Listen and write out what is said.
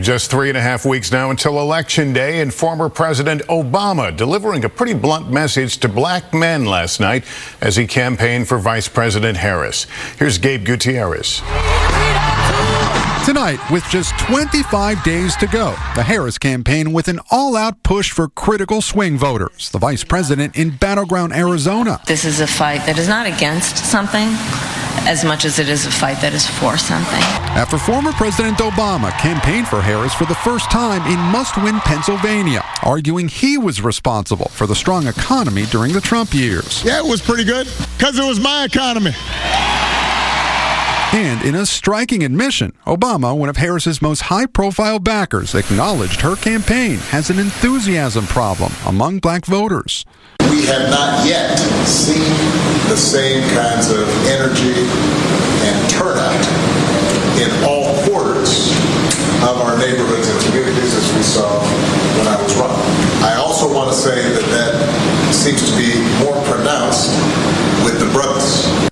Just 3.5 weeks now until Election Day, and former President Obama delivering a pretty blunt message to black men last night as he campaigned for Vice President Harris. Here's Gabe Gutierrez. Tonight, with just 25 days to go, the Harris campaign with an all-out push for critical swing voters. The vice president in battleground Arizona. This is a fight that is not against something as much as it is a fight that is for something. After former President Obama campaigned for Harris for the first time in must-win Pennsylvania, arguing he was responsible for the strong economy during the Trump years. Yeah, it was pretty good, because it was my economy. And in a striking admission, Obama, one of Harris's most high-profile backers, acknowledged her campaign has an enthusiasm problem among black voters. We have not yet seen the same kinds of energy and turnout in all quarters of our neighborhoods and communities as we saw when I was running. I also want to say that seems to be more pronounced with the brothers.